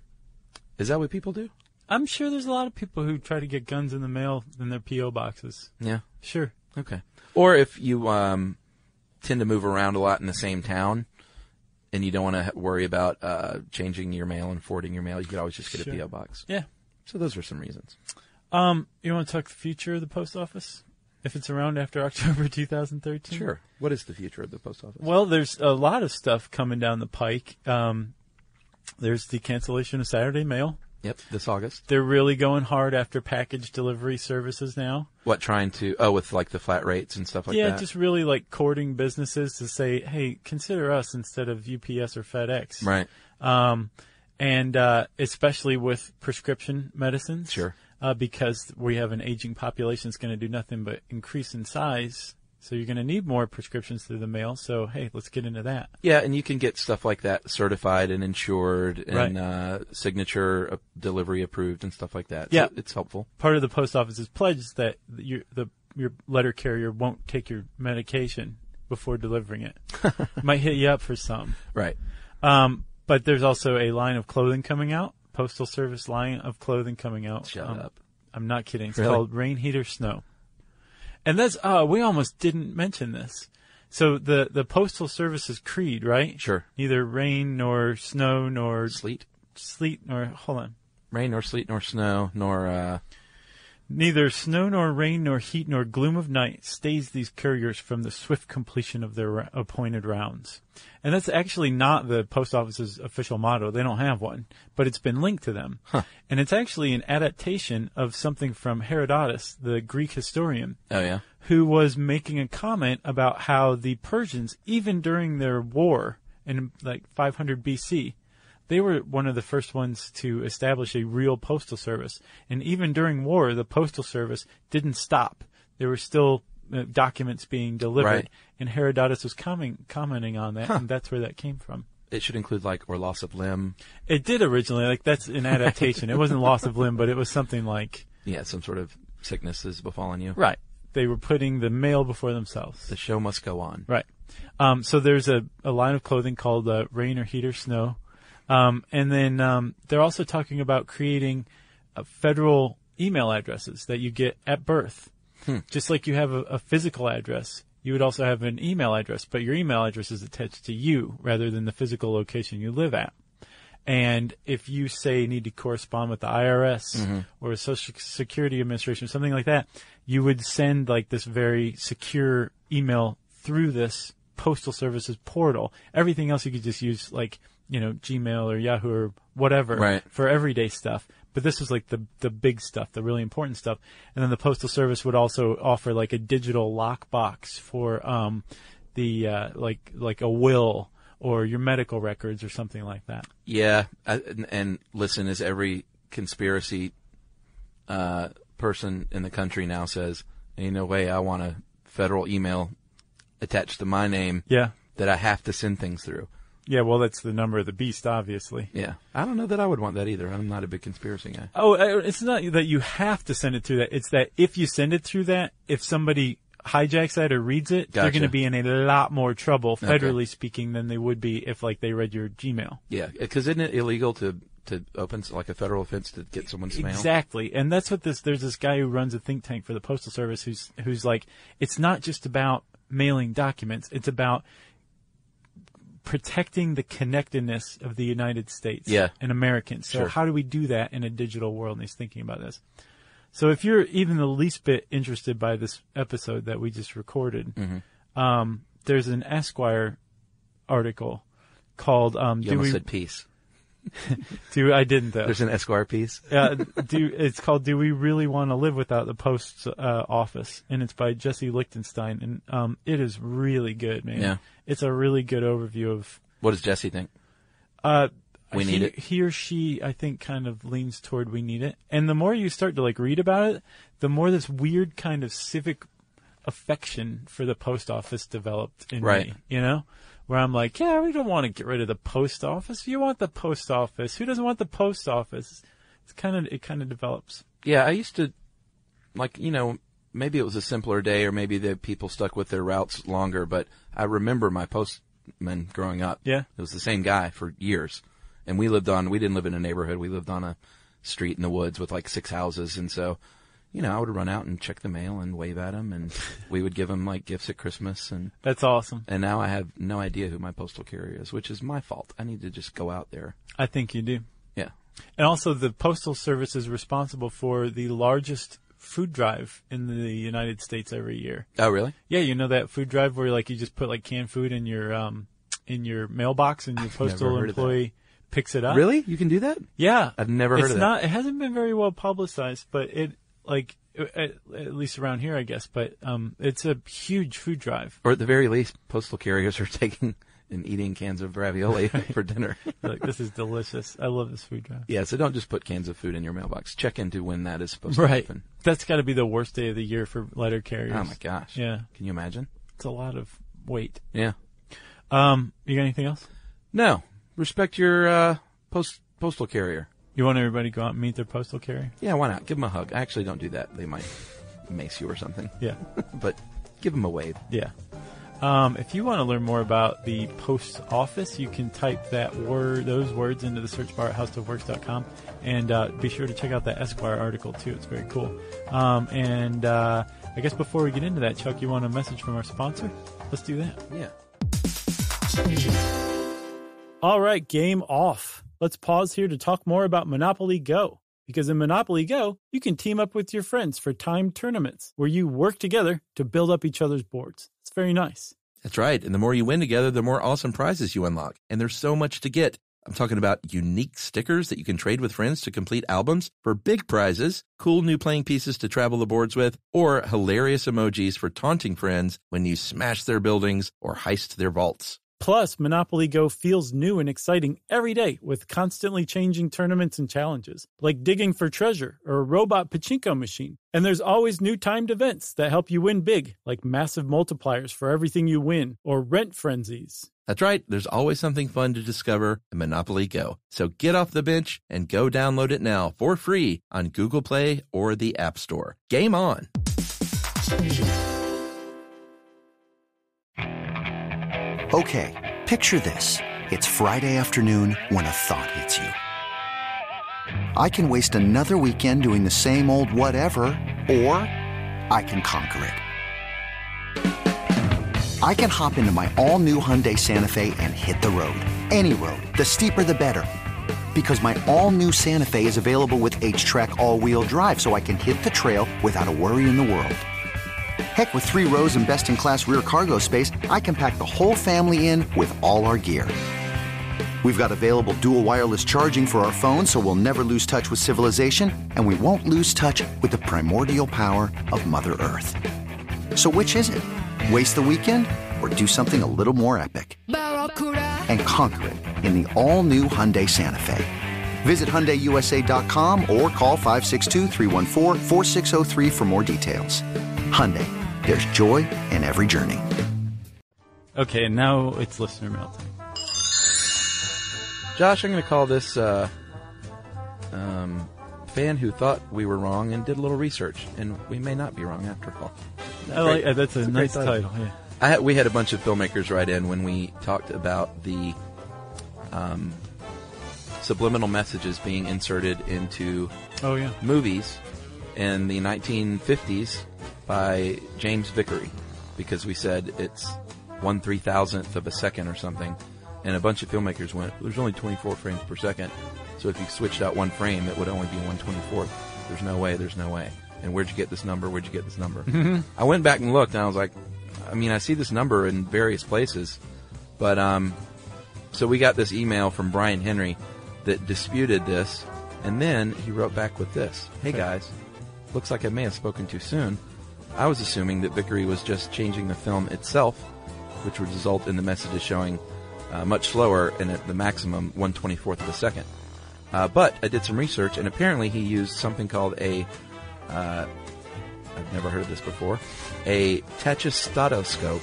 Is that what people do? I'm sure there's a lot of people who try to get guns in the mail in their P O boxes. Yeah. Sure. Okay. Or if you um, tend to move around a lot in the same town and you don't want to worry about uh, changing your mail and forwarding your mail, you could always just get Sure. a P O box. Yeah. So those are some reasons. Um, you want to talk the future of the post office? If it's around after October two thousand thirteen? Sure. What is the future of the post office? Well, there's a lot of stuff coming down the pike. Um, there's the cancellation of Saturday mail. Yep, this August. They're really going hard after package delivery services now. What, trying to, oh, with like the flat rates and stuff like yeah, that? just really like courting businesses to say, hey, consider us instead of U P S or FedEx. Right. Um, and uh, especially with prescription medicines. Sure. Uh, because we have an aging population that's going to do nothing but increase in size. So you're going to need more prescriptions through the mail. So, hey, let's get into that. Yeah, and you can get stuff like that certified and insured and Right. uh, signature uh, delivery approved and stuff like that. Yeah. So it's helpful. Part of the post office's pledge is that your, the, your letter carrier won't take your medication before delivering it. Might hit you up for some. Right. Um, but there's also a line of clothing coming out. Postal Service line of clothing coming out. Shut um, up. I'm not kidding. It's Really? called Rain Heater Snow. And that's, uh, we almost didn't mention this. So the, the Postal Service's creed, right? Sure. Neither rain nor snow nor Sleet. sleet nor, hold on. Rain nor sleet nor snow nor uh, Neither snow nor rain nor heat nor gloom of night stays these couriers from the swift completion of their ra- appointed rounds. And that's actually not the post office's official motto. They don't have one, but it's been linked to them. Huh. And it's actually an adaptation of something from Herodotus, the Greek historian. Oh, yeah? Who was making a comment about how the Persians, even during their war in like five hundred B C, they were one of the first ones to establish a real postal service. And even during war, the postal service didn't stop. There were still uh, documents being delivered. Right. And Herodotus was com- commenting on that, Huh. and that's where that came from. It should include, like, or loss of limb. It did originally. Like, that's an adaptation. It wasn't loss of limb, but it was something like... Yeah, some sort of sickness has befallen you. Right. They were putting the mail before themselves. The show must go on. Right. Um, so there's a, a line of clothing called uh, Rain or Heat or Snow. Um, and then um, they're also talking about creating uh, federal email addresses that you get at birth. Hmm. Just like you have a, a physical address, you would also have an email address, but your email address is attached to you rather than the physical location you live at. And if you, say, need to correspond with the I R S mm-hmm. or the Social Security Administration, something like that, you would send like this very secure email through this postal services portal. Everything else you could just use like, you know, Gmail or Yahoo or whatever right. for everyday stuff. But this was like the the big stuff, the really important stuff. And then the Postal Service would also offer like a digital lockbox for um the uh like like a will or your medical records or something like that. Yeah, I, and, and listen, as every conspiracy uh person in the country now says, ain't no way I want a federal email attached to my name Yeah. that I have to send things through. Yeah, well, that's the number of the beast, obviously. Yeah. I don't know that I would want that either. I'm not a big conspiracy guy. Oh, it's not that you have to send it through that. It's that if you send it through that, if somebody hijacks that or reads it, Gotcha. they're going to be in a lot more trouble, federally Okay. speaking, than they would be if, like, they read your Gmail. Yeah, because isn't it illegal to, to open, like, a federal offense to get someone's mail? Exactly. And that's what this, there's this guy who runs a think tank for the Postal Service who's, who's like, it's not just about mailing documents. It's about protecting the connectedness of the United States Yeah. and Americans. So Sure. how do we do that in a digital world? And he's thinking about this. So if you're even the least bit interested by this episode that we just recorded, Mm-hmm. um, there's an Esquire article called um, You "Do almost we?" said peace. Do I didn't though? There's an Esquire piece. uh, do it's called "Do We Really Want to Live Without the Post uh, Office?" and it's by Jesse Lichtenstein, and um, it is really good, man. Yeah. It's a really good overview of. What does Jesse think? Uh, We he, need it. He or she, I think, kind of leans toward we need it, and the more you start to like read about it, the more this weird kind of civic affection for the post office developed in Right. me. You know. Where I'm like, yeah, we don't want to get rid of the post office. You want the post office. Who doesn't want the post office? It's kind of, it kind of develops. Yeah, I used to, like, you know, maybe it was a simpler day or maybe the people stuck with their routes longer, but I remember my postman growing up. Yeah. It was the same guy for years. And we lived on, we didn't live in a neighborhood. We lived on a street in the woods with like six houses. And so, you know, I would run out and check the mail and wave at him, and we would give him like gifts at Christmas. And That's awesome. and now I have no idea who my postal carrier is, which is my fault. I need to just go out there. I think you do. Yeah. And also, the Postal Service is responsible for the largest food drive in the United States every year. Oh, really? Yeah, you know that food drive where like you just put like canned food in your um in your mailbox and your postal heard of that. employee picks it up. Really? You can do that? Yeah. I've never heard it's of that. not. It hasn't been very well publicized, but it like at, at least around here, I guess. But um, it's a huge food drive. Or at the very least, postal carriers are taking and eating cans of ravioli for dinner. Like, this is delicious. I love this food drive. Yeah, so don't just put cans of food in your mailbox. Check into when that is supposed to Right. happen. That's got to be the worst day of the year for letter carriers. Oh my gosh. Yeah. Can you imagine? It's a lot of weight. Yeah. Um, you got anything else? No. Respect your uh, post postal carrier. You want everybody to go out and meet their postal carrier? Yeah, why not? Give them a hug. I actually don't do that. They might mace you or something. Yeah. But give them a wave. Yeah. Um, if you want to learn more about the post office, you can type that word, those words into the search bar at how stuff works dot com, and uh, be sure to check out that Esquire article too. It's very cool. Um, and uh, I guess before we get into that, Chuck, you want a message from our sponsor? Let's do that. Yeah. All right, game off. Let's pause here to talk more about Monopoly Go. Because in Monopoly Go, you can team up with your friends for timed tournaments where you work together to build up each other's boards. It's very nice. That's right. And the more you win together, the more awesome prizes you unlock. And there's so much to get. I'm talking about unique stickers that you can trade with friends to complete albums for big prizes, cool new playing pieces to travel the boards with, or hilarious emojis for taunting friends when you smash their buildings or heist their vaults. Plus, Monopoly Go feels new and exciting every day with constantly changing tournaments and challenges, like digging for treasure or a robot pachinko machine. And there's always new timed events that help you win big, like massive multipliers for everything you win or rent frenzies. That's right. There's always something fun to discover in Monopoly Go. So get off the bench and go download it now for free on Google Play or the App Store. Game on! Okay, picture this. It's Friday afternoon when a thought hits you. I can waste another weekend doing the same old whatever, or I can conquer it. I can hop into my all-new Hyundai Santa Fe and hit the road. Any road. The steeper, the better. Because my all-new Santa Fe is available with H-Track all-wheel drive, so I can hit the trail without a worry in the world. Heck, with three rows and best-in-class rear cargo space, I can pack the whole family in with all our gear. We've got available dual wireless charging for our phones, so we'll never lose touch with civilization, and we won't lose touch with the primordial power of Mother Earth. So which is it? Waste the weekend or do something a little more epic? And conquer it in the all-new Hyundai Santa Fe. Visit Hyundai U S A dot com or call five six two, three one four, four six zero three for more details. Hyundai. There's joy in every journey. Okay, and now it's listener mail time. Josh, I'm going to call this uh, um, fan who thought we were wrong and did a little research, and we may not be wrong after all. I like, uh, that's a, a nice title. title. Yeah. I had, we had a bunch of filmmakers write in when we talked about the um, subliminal messages being inserted into oh, yeah. movies in the nineteen fifties by James Vickery, because we said it's one three thousandth of a second or something, and a bunch of filmmakers went, there's only twenty-four frames per second, so if you switched out one frame, it would only be one twenty-fourth. There's no way, there's no way. And where'd you get this number? Where'd you get this number? Mm-hmm. I went back and looked, and I was like, I mean, I see this number in various places, but um, so we got this email from Brian Henry that disputed this, and then he wrote back with this: Hey guys, looks like I may have spoken too soon. I was assuming that Vickery was just changing the film itself, which would result in the messages showing uh, much slower and at the maximum one twenty-fourth of a second. Uh, but I did some research, and apparently he used something called a, uh, I've never heard of this before, a tachistoscope.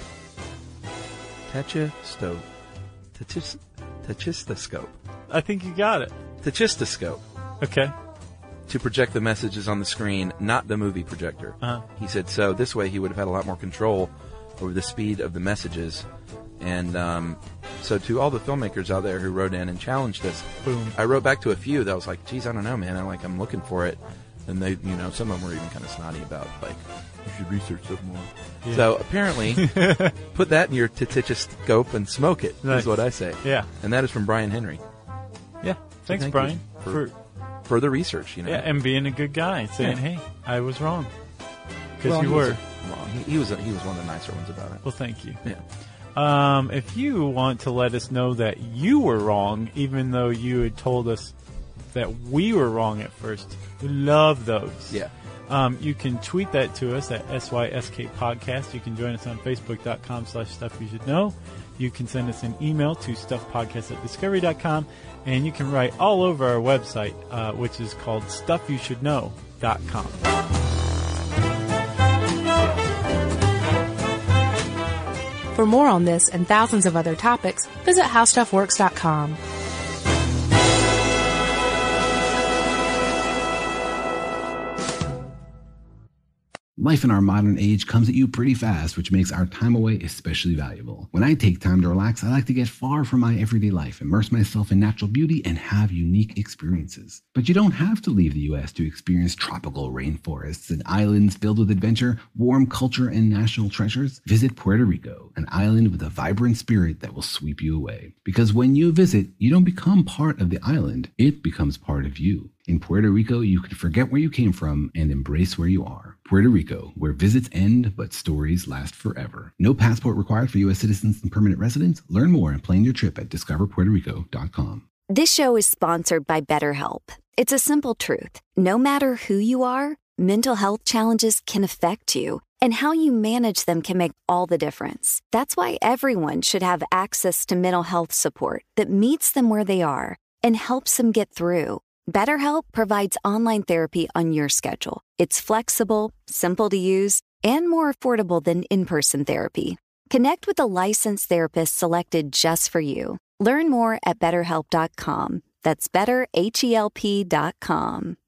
Tachisto, tachis, tachistoscope. I think you got it. Tachistoscope. Okay. To project the messages on the screen, not the movie projector. Uh-huh. He said so this way he would have had a lot more control over the speed of the messages. And um, so to all the filmmakers out there who wrote in and challenged this, boom. I wrote back to a few that was like, geez, I don't know, man. I like, I'm looking for it. And they, you know, some of them were even kind of snotty about, like, you should research it more. Yeah. So apparently, put that in your tachistoscope and smoke it, nice. Is what I say. Yeah. And that is from Brian Henry. Yeah. Thanks, so thank Brian, for, for further research, you know. Yeah, and being a good guy, saying, yeah. hey, I was wrong. Because well, you he were. Was wrong. He, he, was a, he was one of the nicer ones about it. Well, thank you. Yeah. Um, if you want to let us know that you were wrong, even though you had told us that we were wrong at first, we love those. Yeah. Um, you can tweet that to us at S Y S K Podcast. You can join us on Facebook.com slash Stuff You Should Know. You can send us an email to stuffpodcast at discovery dot com. And you can write all over our website, uh, which is called stuff you should know dot com. For more on this and thousands of other topics, visit how stuff works dot com. Life in our modern age comes at you pretty fast, which makes our time away especially valuable. When I take time to relax, I like to get far from my everyday life, immerse myself in natural beauty, and have unique experiences. But you don't have to leave the U S to experience tropical rainforests and islands filled with adventure, warm culture, and national treasures. Visit Puerto Rico, an island with a vibrant spirit that will sweep you away. Because when you visit, you don't become part of the island, it becomes part of you. In Puerto Rico, you can forget where you came from and embrace where you are. Puerto Rico, where visits end, but stories last forever. No passport required for U S citizens and permanent residents. Learn more and plan your trip at discover puerto rico dot com. This show is sponsored by BetterHelp. It's a simple truth. No matter who you are, mental health challenges can affect you, and how you manage them can make all the difference. That's why everyone should have access to mental health support that meets them where they are and helps them get through. BetterHelp provides online therapy on your schedule. It's flexible, simple to use, and more affordable than in-person therapy. Connect with a licensed therapist selected just for you. Learn more at better help dot com. That's better H E L P dot com.